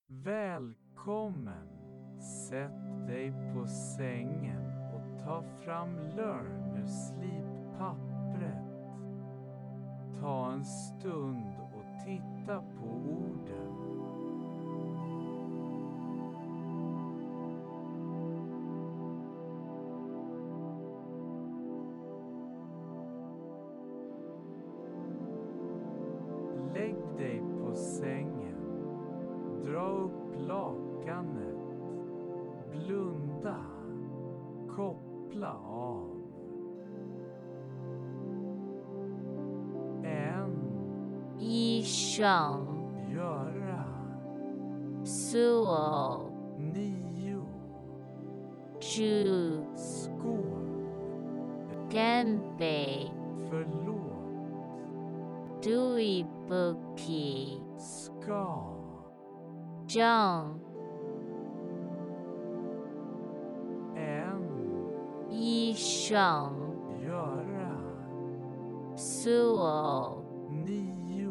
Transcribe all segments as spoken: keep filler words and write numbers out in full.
Välkommen! Sätt dig på sängen och ta fram learn ur slippappret. Ta en stund och titta på orden. Lägg dig på sängen. Dra upp lakanet. Blunda. Koppla av. En. 医生 Göra. 做 Nio. 主 Skål. 干杯 Förlåt. 对不起 Ska. 正 En. 医生 Göra. 做 Nio.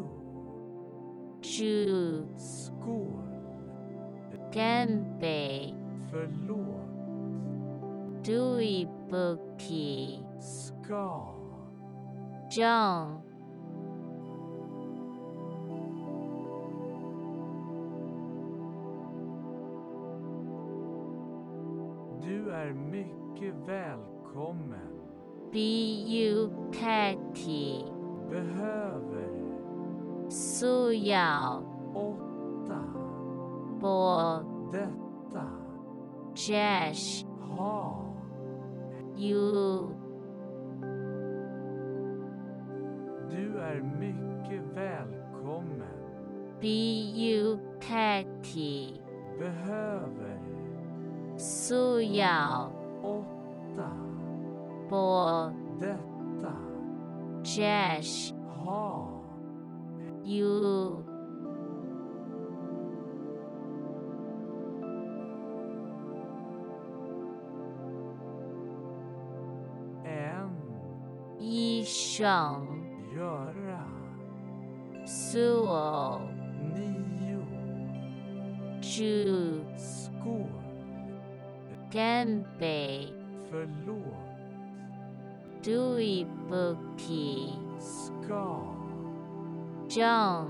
主 Skål. 干杯 Förlåt. 对不起 Ska. 正 Du är mycket välkommen. 比如开题 Behöver. 需要 Åtta. 播 Detta. Jash Ha. you Du är mycket välkommen. 比如开题 Behöver. 需要 Åtta. 播 Detta. Jash Ha. you En. 医生 Göra. 做 Nio. 主 Skål. 干杯 Förlåt. 对不起 Ska. 正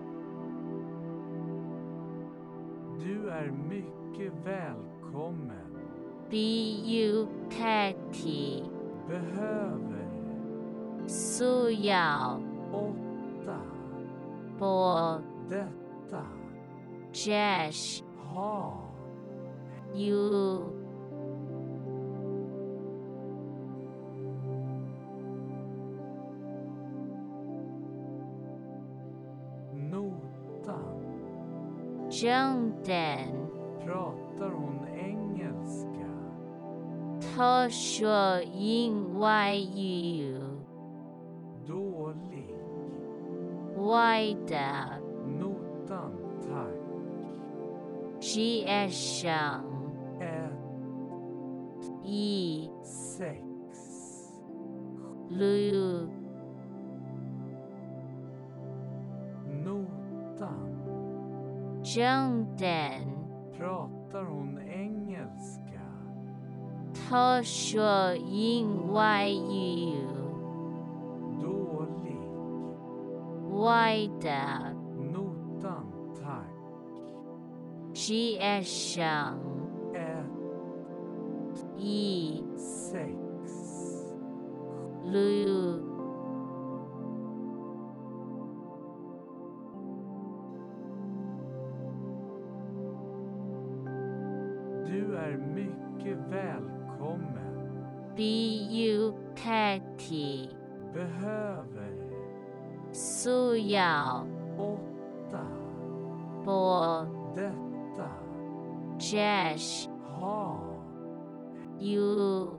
Du är mycket välkommen. 比如开题 Behöver. 需要 Åtta. 播 Detta. Jash Ha. you Notan. 正等 Pratar hon engelska? 他说英外语 Dålig. 外的 Notan, tack. G S 上 Ett. 一 Sex. 六 Notan. 正等 Pratar hon engelska? 他说英外语 Dålig. 外的 Notan, tack. G S 上 Ett. 一 Sex. 六 Du är mycket välkommen. 比如开题 Behöver. 需要 Åtta. 播 Detta. Jash Ha. you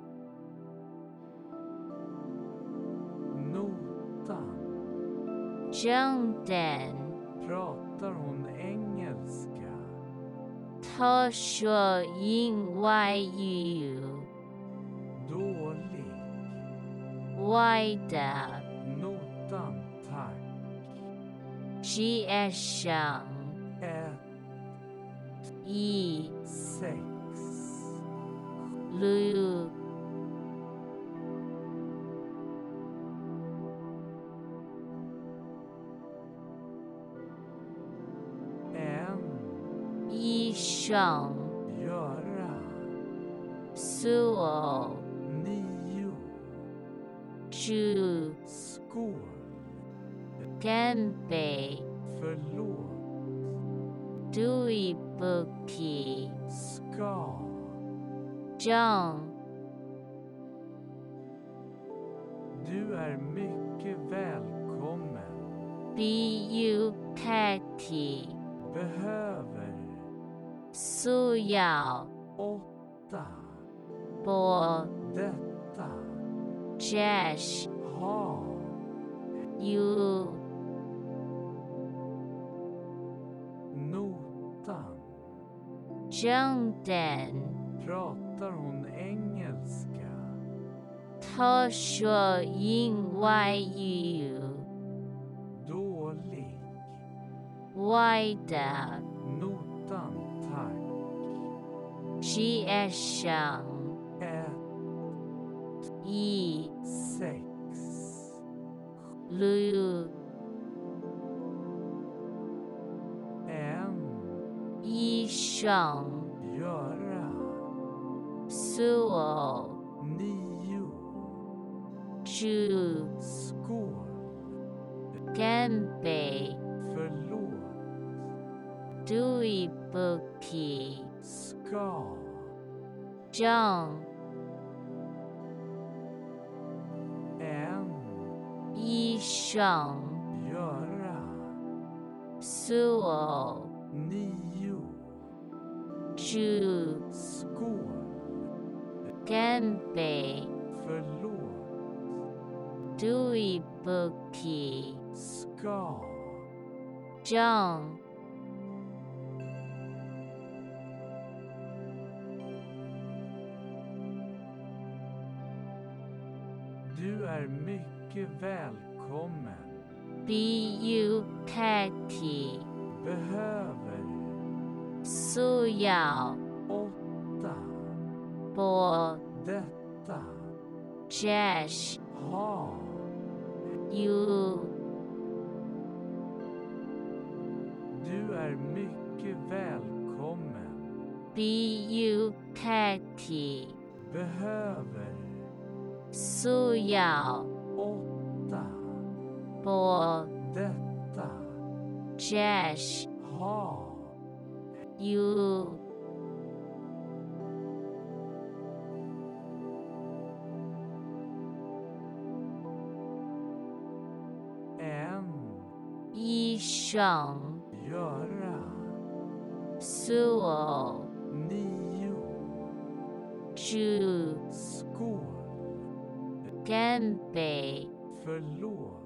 Notan. 正等 Pratar hon engelska? 他说英外语 Dålig. 外的 Notan, tack. G S 上 Ett. i, sex, lu, en, i, shang, göra, suo, nio, ju, skål, genbei, förlåt, duibuki, ska, jong, du är mycket välkommen, bukati, behöver, suyao, åtta, bo, detta, jesh, ha, yu, notan, jungden, pratar hon engelska, toshuo yingyu, dålig, wida, notan tack, jieshang, ett, i, sex, lu, en, i, shang, göra, suo, nio, ju, skål, genbei, förlåt, duibuki, ska, jong, en, i, shang, göra, suo, nio, ju, skål, genbei, förlåt, duibuki, ska, jong, du är mycket välkommen, bukati, behöver, suyao, åtta, bo, detta, jesh, ha, yu, du är mycket välkommen, bukati, behöver, suyao, åtta, bo, detta, jesh, ha, yu, en, i, shang, göra, suo, nio, ju, skål, genbei, förlåt,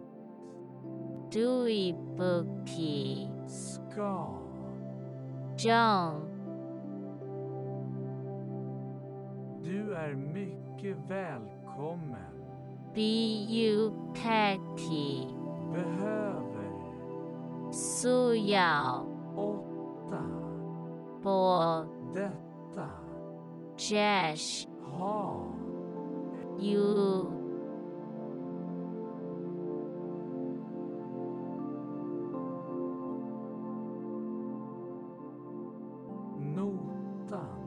duibuki, ska, jong, du är mycket välkommen, bukati, behöver, suyao, åtta, bo, detta, jesh, ha, yu, notan,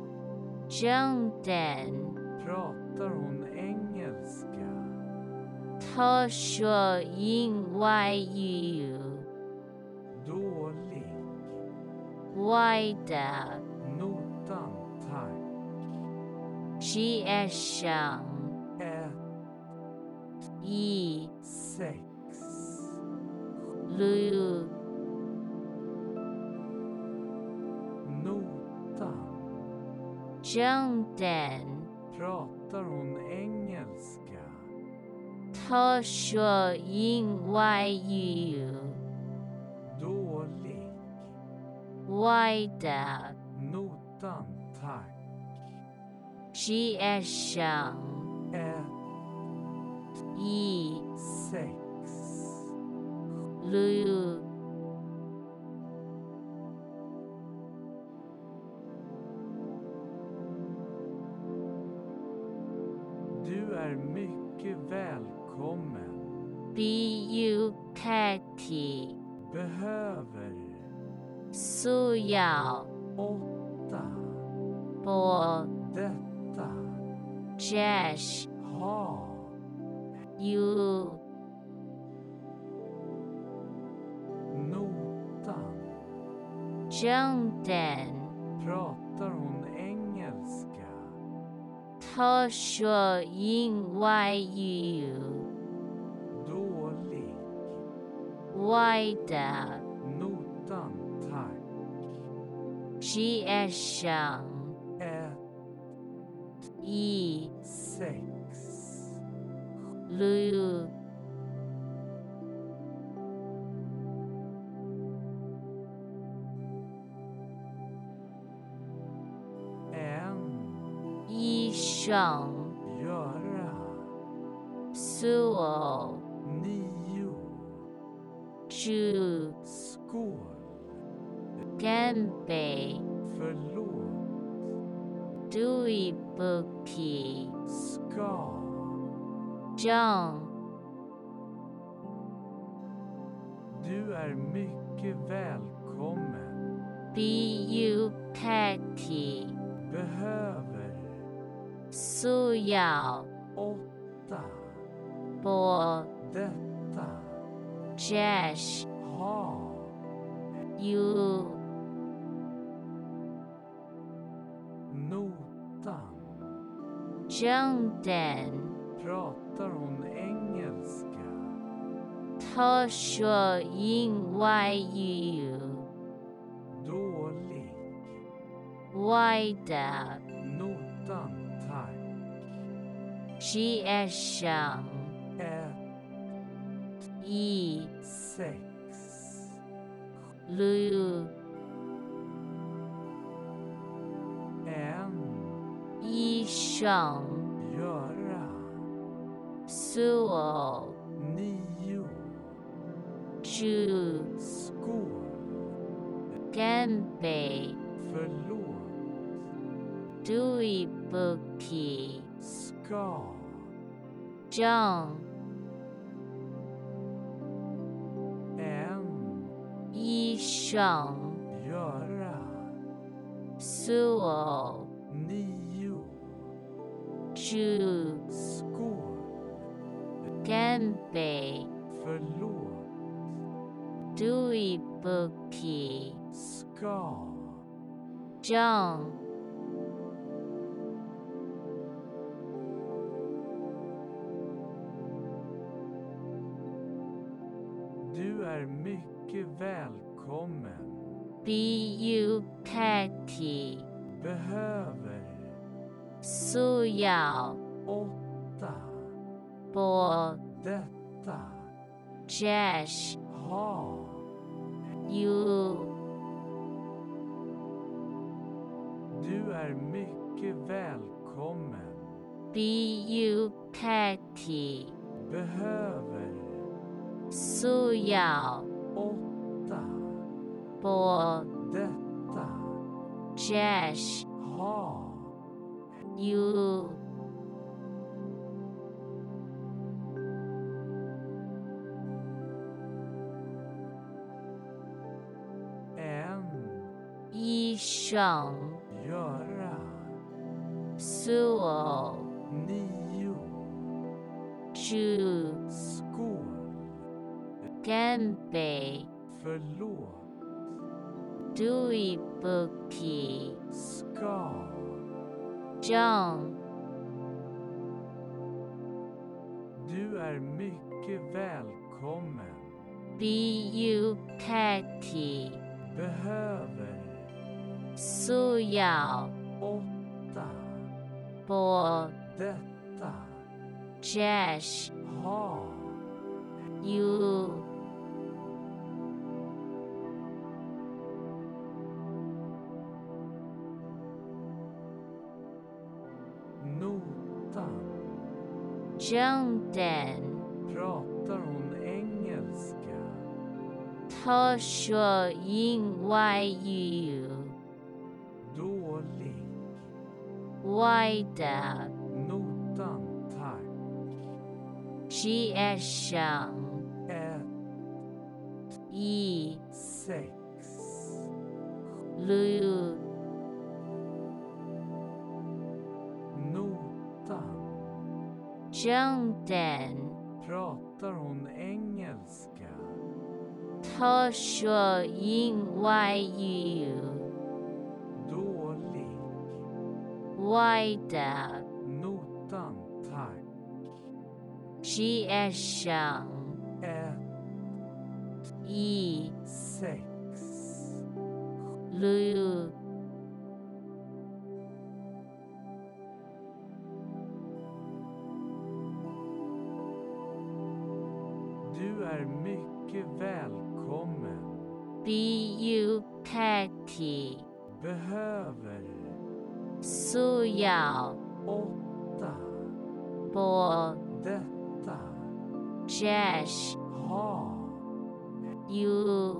jungden, pratar hon engelska, toshuo yingyu, dålig, wida, notan tack, jieshang, ett, i, sex, lu, notan, jungden, pratar hon engelska, toshuo yingyu, dålig, wida, notan tack, jieshang, ett, i, sex, lu, är mycket välkommen. Bukati. Behöver. Suyao. Åtta. Bo. Detta. Jesh. Ha. Yu. Notan. Jungden. Pratar hon engelska? Tosho Yingyu. Dålig. Wida. Notan tack. Jieshang. Ett. I. Sex. Lu. En. Yishang. Göra. Suo. Nio. Ju. Skål. Genbei. Förlåt. Duibuki. Ska. Jung. Du är mycket välkommen. Bukati. Behöver. Suyao. Åtta. Bo. Detta. Jesh. Ha. Yu. Notan. Jungden. Pratar hon engelska? Tosho Yingyu. Dålig. Wida. Notan tack. Jieshang. Ett. I. Sex. Lu. En. Yishang. Göra. Suo. Nio. Ju. Skål. Genbei. Förlåt. Duibuki. Ska. Jung. En. Yishang. Göra. Suo. Nio. Ju. Skål. Genbei. Förlåt. Duibuki. Ska. Jung. Du är mycket välkommen. Bukati. Behöver. Suyao. Åtta. Bo. Detta. Jesh. Ha. Yu. Du är mycket välkommen. Bukati. Behöver. Suyao. Åtta. Bo. Detta. Jesh. Ha. Yu. En. Yishang. Göra. Suo. Nio. Ju. Skål. Genbei. Förlåt. Duibuki. Ska. Jung. Du är mycket välkommen. Bukati. Behöver. Suyao. Åtta. Bo. Detta. Jesh. Ha. Yu. Notan. Jungden. Pratar hon engelska? Tosho Yingyu. Dålig. Wida. Notan tack. She är shang. ett, I. sex, Lu. notan. Jungden. Pratar hon engelska? Ta shuo ying wai yu. Dålig. Wida. Notan, tack. She är shang. ett, I. sex, Lu. Du är mycket välkommen. Bu Patty. Behöver. Su Yao. Åtta. Bo. Detta. Jesh. Ha. Yu.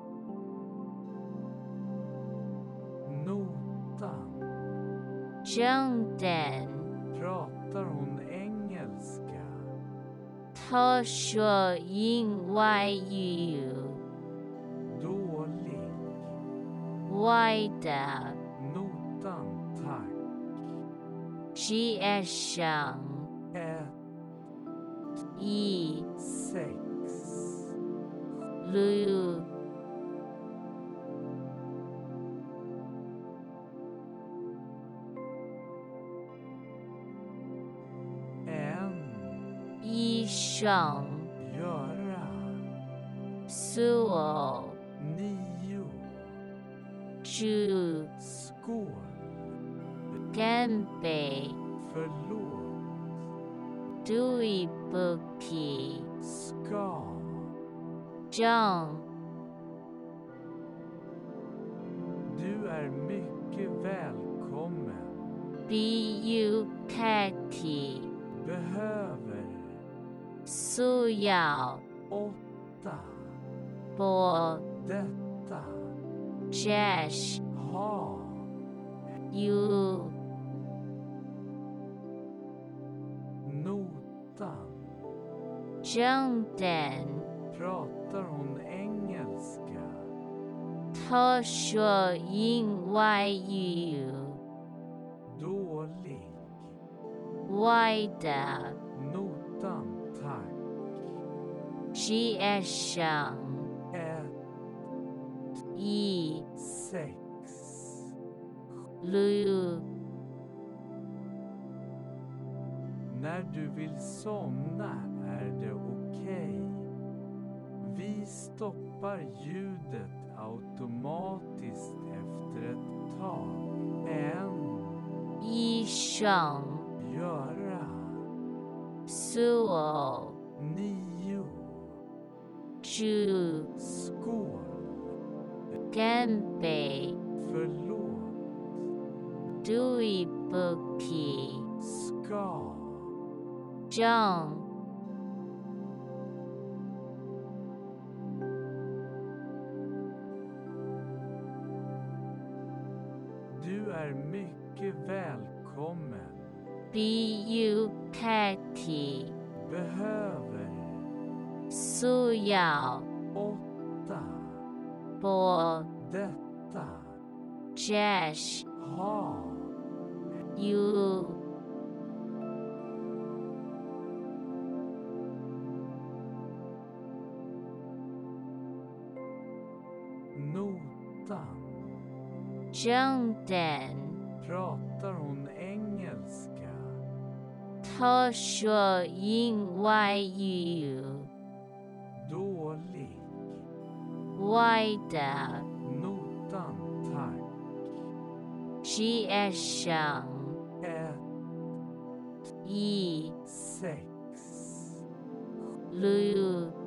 Notan. Jungden. Pratar hon engelska? Ta shuo ying wai yu. Dålig. Wida. Notan, tack. She är shang. ett, I. sex, Lu. en. I shang. Göra. Suo. Nio. Ju. Skål. Genbei. Förlåt. Dui Buki. Ska. Jung. Du är mycket välkommen. Bu Patty. Behöver. Su Yao. Åtta. Bo. Detta. Jesh. Ha. Yu. Notan. Jungden. Pratar hon engelska? Ta shuo ying wai yu. Dålig. Wida. Notan, tack. She är shang. ett, I. sex, Lu. När du vill somna är det okej. Vi stoppar ljudet automatiskt efter ett tag. En. I shang. Göra. Suo. Nio. Ju. Skål. Genbei. Förlåt. Dui Buki. Ska. Jung. Du är mycket välkommen. Bu Patty. Behöver. Su Yao. Åtta. Bo. Detta. Jesh. Ha. Yu. Notan. Jungden. Pratar hon engelska? Ta shuo ying wai yu. Dålig. Wida. Notan, tack. She är shang. ett, I. sex, Lu.